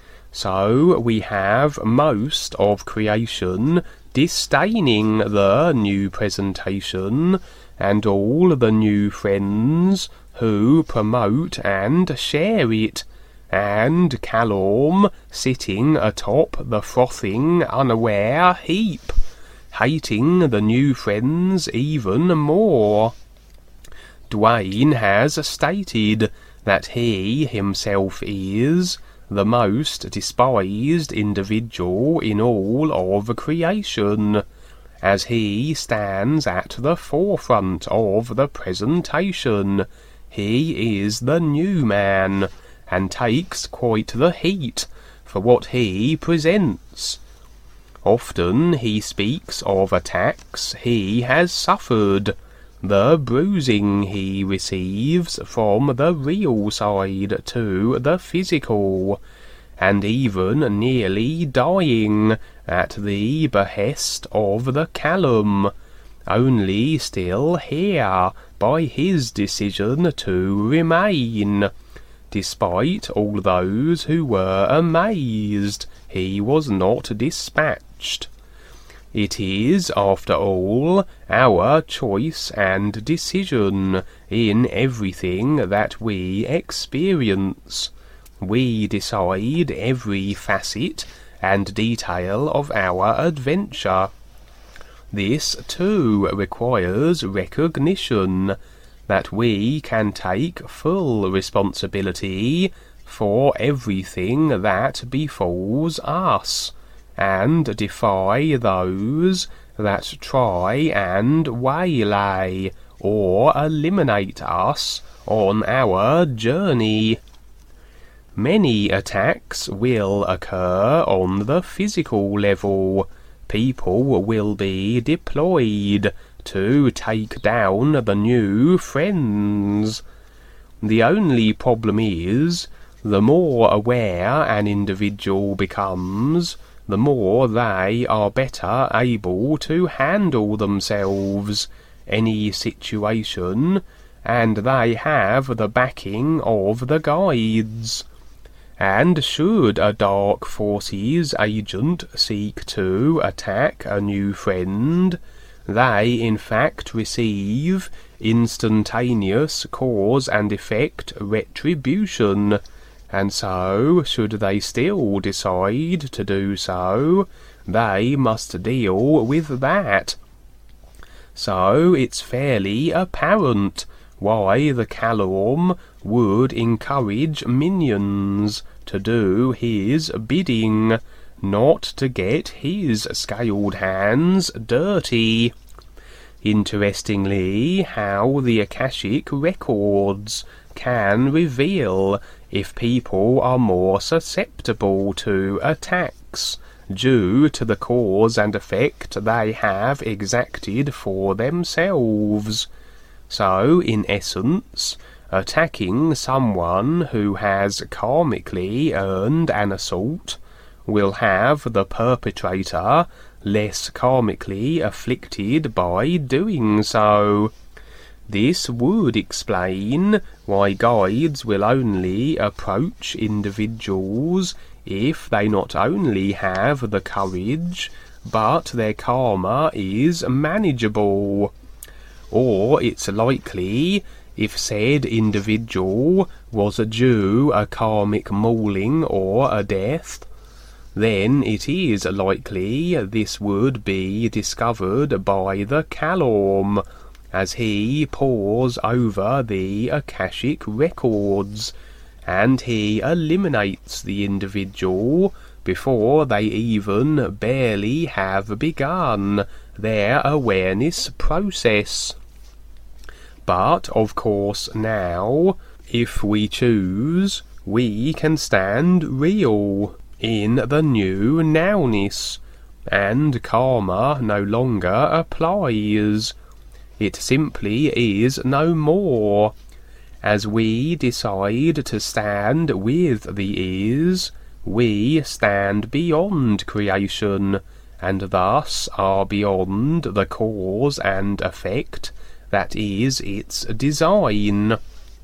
So we have most of creation disdaining the new presentation, and all the new friends who promote and share it, and Callum sitting atop the frothing unaware heap, hating the new friends even more. Dwayne has stated that he himself is the most despised individual in all of creation, as he stands at the forefront of the presentation. He is the new man, and takes quite the heat for what he presents. Often he speaks of attacks he has suffered, the bruising he receives from the real side to the physical, and even nearly dying at the behest of the Callum, only still here by his decision to remain, despite all those who were amazed he was not dispatched. It is, after all, our choice and decision in everything that we experience. We decide every facet and detail of our adventure. This, too, requires recognition, that we can take full responsibility for everything that befalls us, and defy those that try and waylay or eliminate us on our journey. Many attacks will occur on the physical level. People will be deployed to take down the new friends. The only problem is, the more aware an individual becomes, the more they are better able to handle themselves, any situation, and they have the backing of the guides. And should a Dark Forces agent seek to attack a new friend, they in fact receive instantaneous cause and effect retribution, and so, should they still decide to do so, they must deal with that. So it's fairly apparent why the Callum would encourage minions to do his bidding, not to get his scaled hands dirty. Interestingly, how the Akashic records can reveal if people are more susceptible to attacks due to the cause and effect they have exacted for themselves. So, in essence, attacking someone who has karmically earned an assault will have the perpetrator less karmically afflicted by doing so. This would explain why guides will only approach individuals if they not only have the courage, but their karma is manageable. Or it's likely if said individual was due a karmic mauling or a death, then it is likely this would be discovered by the Kalorm, as he pores over the Akashic records, and he eliminates the individual before they even barely have begun their awareness process. But, of course, now, if we choose, we can stand real in the new nowness, and karma no longer applies. It simply is no more. As we decide to stand with the is, we stand beyond creation, and thus are beyond the cause and effect that is its design.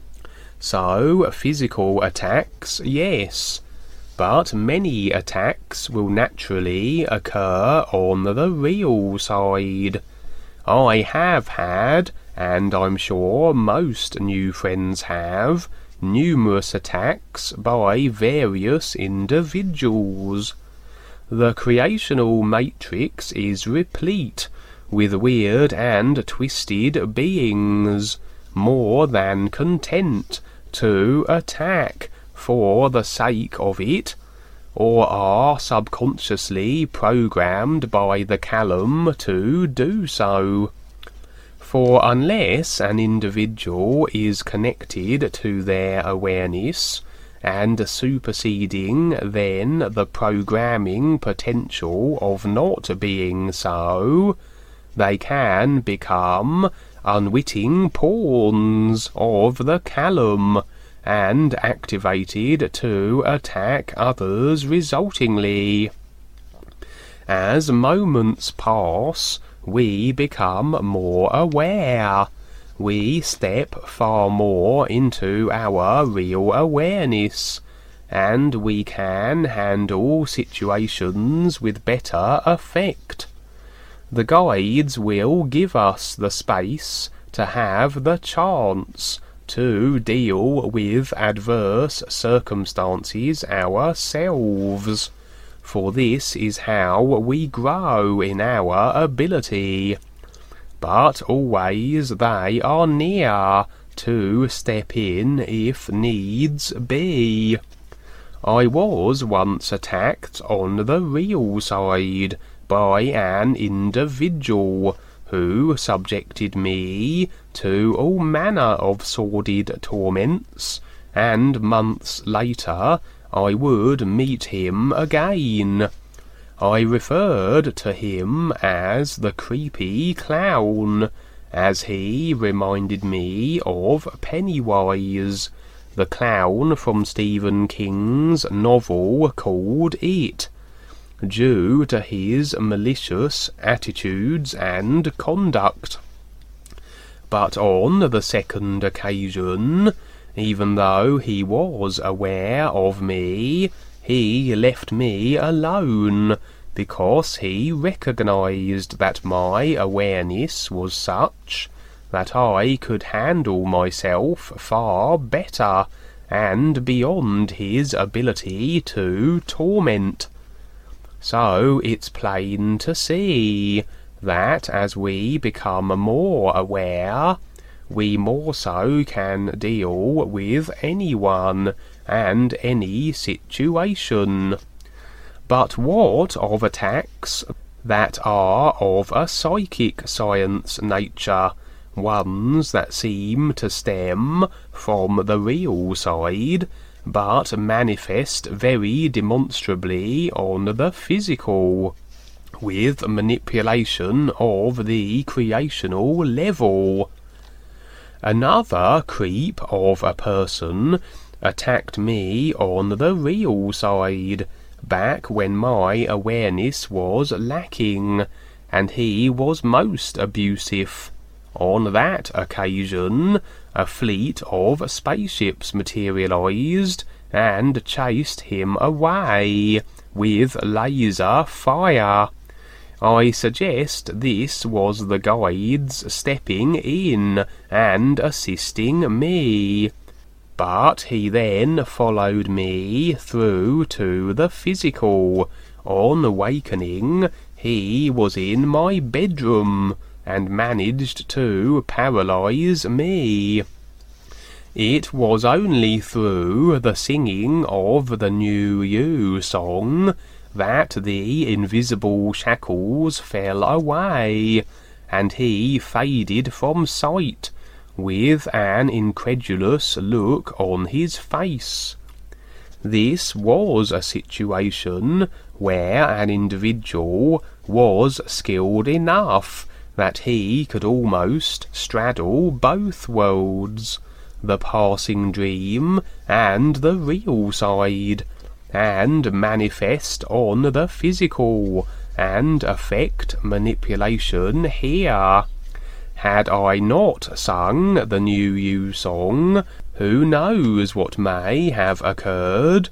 So, physical attacks, yes, but many attacks will naturally occur on the real side. I have had, and I'm sure most new friends have, numerous attacks by various individuals. The creational matrix is replete with weird and twisted beings, more than content to attack for the sake of it, or are subconsciously programmed by the Kalorm to do so. For unless an individual is connected to their awareness, and superseding then the programming potential of not being so, they can become unwitting pawns of the Kalorm, and activated to attack others resultingly. As moments pass, we become more aware. We step far more into our real awareness, and we can handle situations with better effect. The guides will give us the space to have the chance to deal with adverse circumstances ourselves, for this is how we grow in our ability. But always they are near to step in if needs be. I was once attacked on the real side by an individual who subjected me to all manner of sordid torments, and months later I would meet him again. I referred to him as the creepy clown, as he reminded me of Pennywise, the clown from Stephen King's novel called It, due to his malicious attitudes and conduct. But on the second occasion, even though he was aware of me, he left me alone, because he recognized that my awareness was such that I could handle myself far better and beyond his ability to torment. So it's plain to see that as we become more aware, we more so can deal with anyone and any situation. But what of attacks that are of a psychic science nature, ones that seem to stem from the real side, but manifest very demonstrably on the physical, with manipulation of the creational level? Another creep of a person attacked me on the real side, back when my awareness was lacking, and he was most abusive. On that occasion, a fleet of spaceships materialized and chased him away with laser fire. I suggest this was the guides stepping in and assisting me. But he then followed me through to the physical. On awakening, he was in my bedroom and managed to paralyze me. It was only through the singing of the New You song that the invisible shackles fell away, and he faded from sight with an incredulous look on his face. This was a situation where an individual was skilled enough that he could almost straddle both worlds, the passing dream and the real side, and manifest on the physical, and affect manipulation here. Had I not sung the New You song, who knows what may have occurred?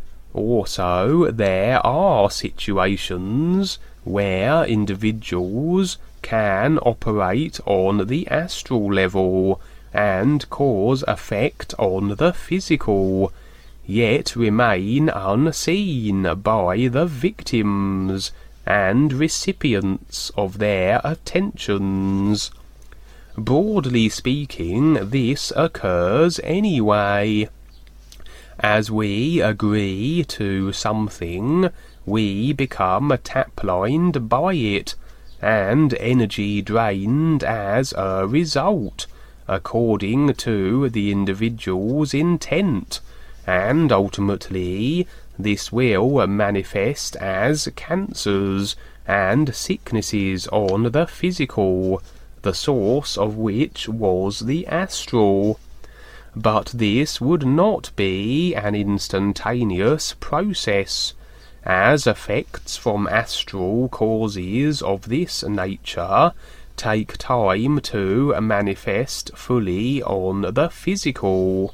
Also, there are situations where individuals can operate on the astral level and cause effect on the physical, yet remain unseen by the victims and recipients of their attentions. Broadly speaking, this occurs anyway. As we agree to something, we become tap-lined by it, and energy drained as a result, according to the individual's intent, and ultimately this will manifest as cancers and sicknesses on the physical, the source of which was the astral. But this would not be an instantaneous process, as effects from astral causes of this nature take time to manifest fully on the physical.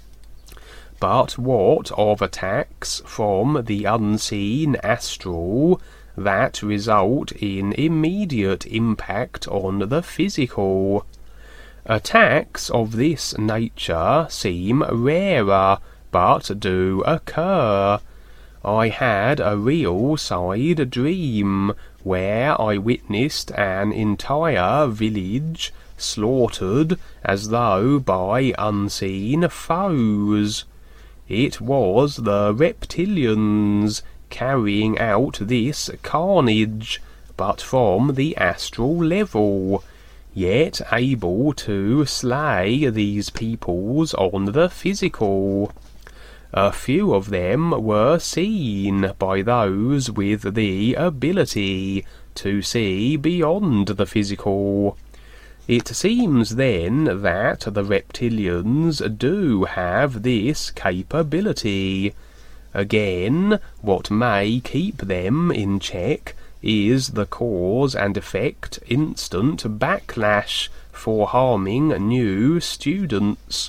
But what of attacks from the unseen astral that result in immediate impact on the physical? Attacks of this nature seem rarer, but do occur. I had a real side dream where I witnessed an entire village slaughtered as though by unseen foes. It was the reptilians carrying out this carnage, but from the astral level, yet able to slay these peoples on the physical. A few of them were seen by those with the ability to see beyond the physical. It seems then that the reptilians do have this capability. Again, what may keep them in check is the cause and effect instant backlash for harming new students.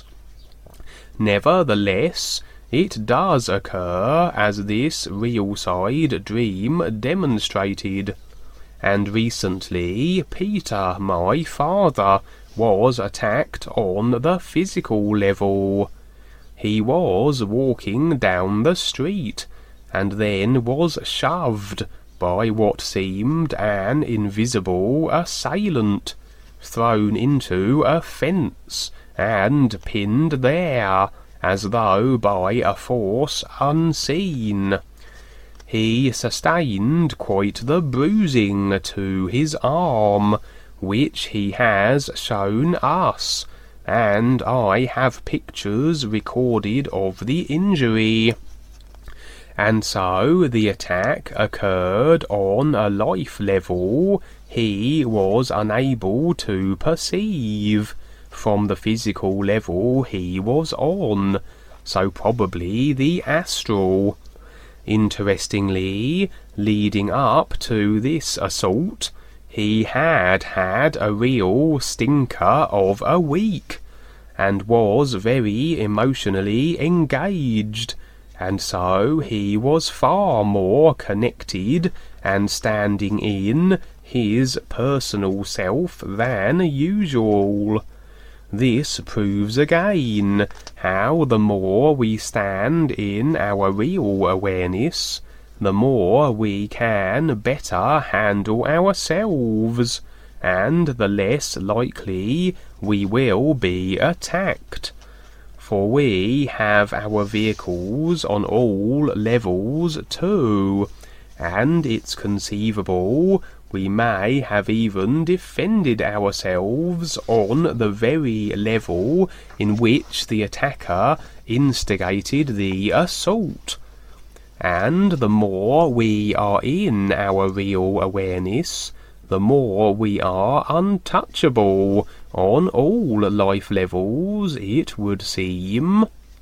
Nevertheless, it does occur as this real side dream demonstrated, and recently Peter, my father, was attacked on the physical level. He was walking down the street, and then was shoved by what seemed an invisible assailant, thrown into a fence, and pinned there, as though by a force unseen. He sustained quite the bruising to his arm, which he has shown us, and I have pictures recorded of the injury. And so the attack occurred on a life level he was unable to perceive from the physical level he was on, so probably the astral. Interestingly, leading up to this assault, he had had a real stinker of a week, and was very emotionally engaged, and so he was far more connected and standing in his personal self than usual. This proves again how the more we stand in our real awareness, the more we can better handle ourselves, and the less likely we will be attacked. For we have our vehicles on all levels too, and it's conceivable we may have even defended ourselves on the very level in which the attacker instigated the assault. And the more we are in our real awareness, the more we are untouchable on all life levels, it would seem.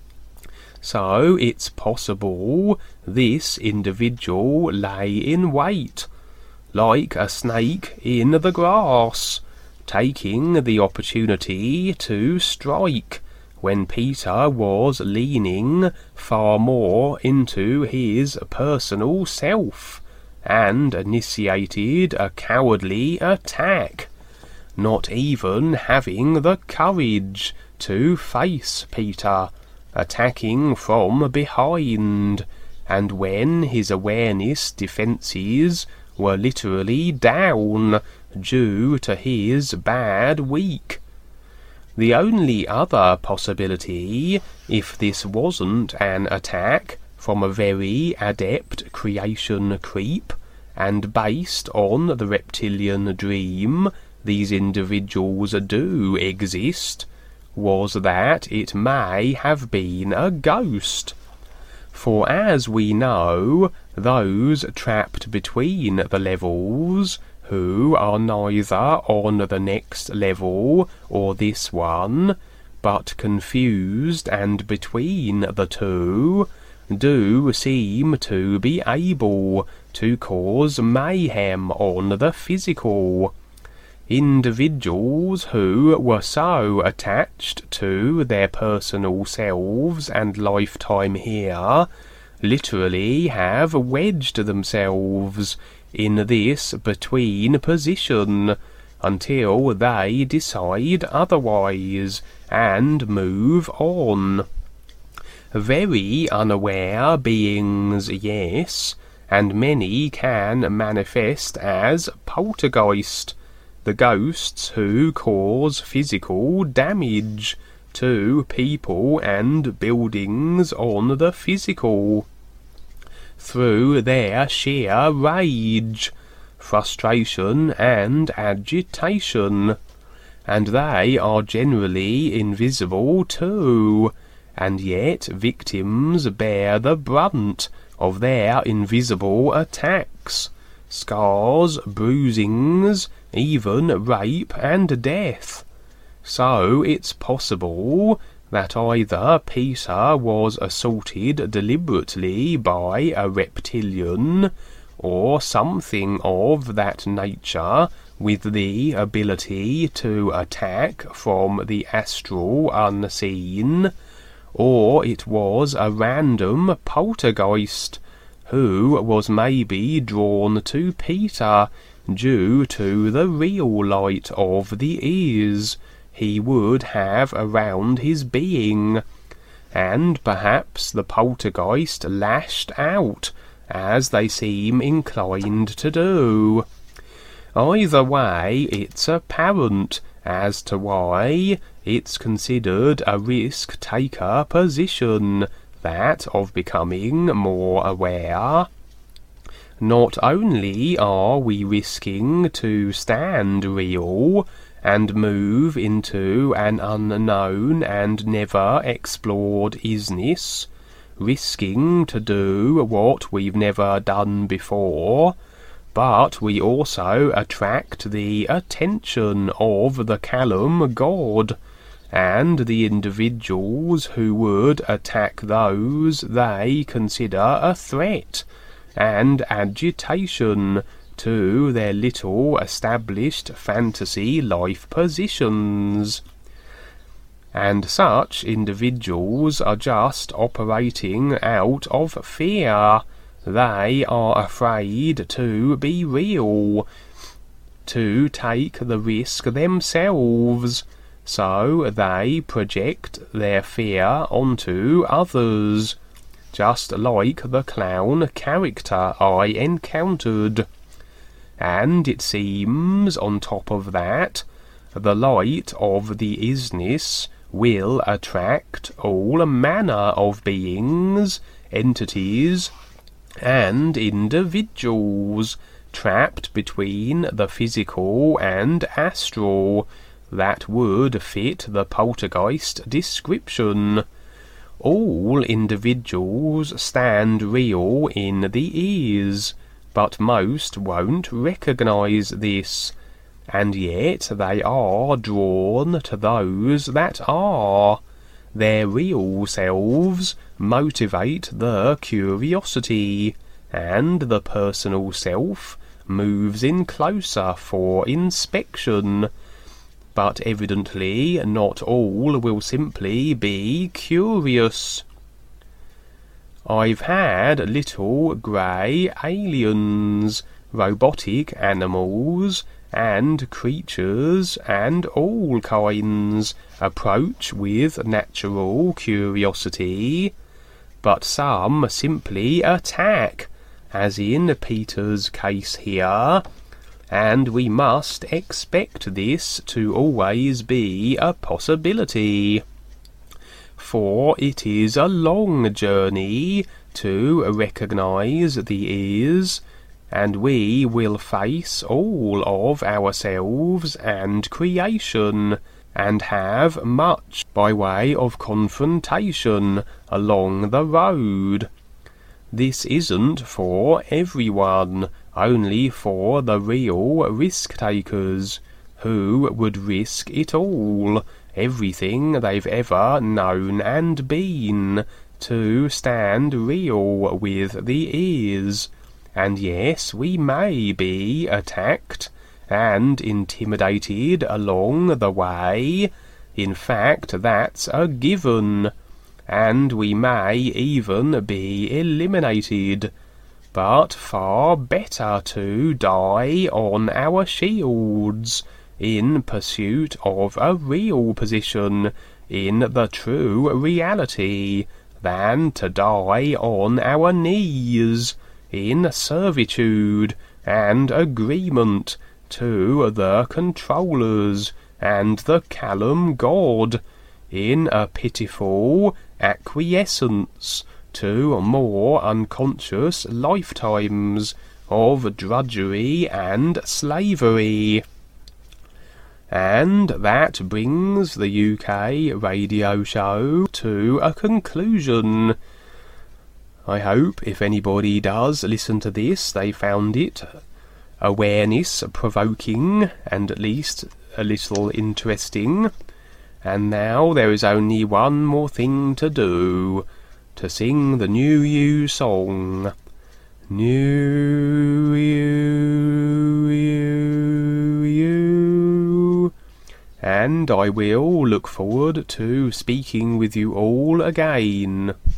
So it's possible this individual lay in wait, like a snake in the grass, taking the opportunity to strike when Peter was leaning far more into his personal self, and initiated a cowardly attack, not even having the courage to face Peter, attacking from behind, and when his awareness defences were literally down due to his bad week. The only other possibility, if this wasn't an attack from a very adept creation creep, and based on the reptilian dream these individuals do exist, was that it may have been a ghost. For as we know, those trapped between the levels, who are neither on the next level or this one, but confused and between the two, do seem to be able to cause mayhem on the physical. Individuals who were so attached to their personal selves and lifetime here literally have wedged themselves in this between position until they decide otherwise and move on. Very unaware beings, yes, and many can manifest as poltergeist, the ghosts who cause physical damage to people and buildings on the physical, through their sheer rage, frustration and agitation, and they are generally invisible too, and yet victims bear the brunt of their invisible attacks, scars, bruisings, even rape and death. So it's possible that either Peter was assaulted deliberately by a reptilian, or something of that nature with the ability to attack from the astral unseen, or it was a random poltergeist who was maybe drawn to Peter due to the real light of the ears he would have around his being, and perhaps the poltergeist lashed out, as they seem inclined to do. Either way, it's apparent as to why, it's considered a risk-taker position, that of becoming more aware. Not only are we risking to stand real and move into an unknown and never explored isness, risking to do what we've never done before, but we also attract the attention of the Callum God, and the individuals who would attack those they consider a threat and agitation to their little established fantasy life positions. And such individuals are just operating out of fear. They are afraid to be real, to take the risk themselves, so they project their fear onto others, just like the clown character I encountered. And it seems, on top of that, the light of the isness will attract all manner of beings, entities, and individuals trapped between the physical and astral that would fit the poltergeist description. All individuals stand real in the ears, but most won't recognize this, and yet they are drawn to those that are. Their real selves motivate the curiosity, and the personal self moves in closer for inspection. But evidently not all will simply be curious. I've had little grey aliens, robotic animals, and creatures and all kinds approach with natural curiosity, but some simply attack, as in Peter's case here, and we must expect this to always be a possibility. For it is a long journey to recognise the ears, and we will face all of ourselves and creation, and have much by way of confrontation along the road. This isn't for everyone, only for the real risk-takers, who would risk it all, everything they've ever known and been, to stand real with the ears. And yes, we may be attacked and intimidated along the way. In fact, that's a given. And we may even be eliminated. But far better to die on our shields, in pursuit of a real position in the true reality, than to die on our knees, in servitude and agreement to the controllers and the Callum God, in a pitiful acquiescence to more unconscious lifetimes of drudgery and slavery. And that brings the U K radio show to a conclusion. I hope if anybody does listen to this, they found it awareness-provoking and at least a little interesting. And now there is only one more thing to do, to sing the New You song. New You, You, You. And I will look forward to speaking with you all again.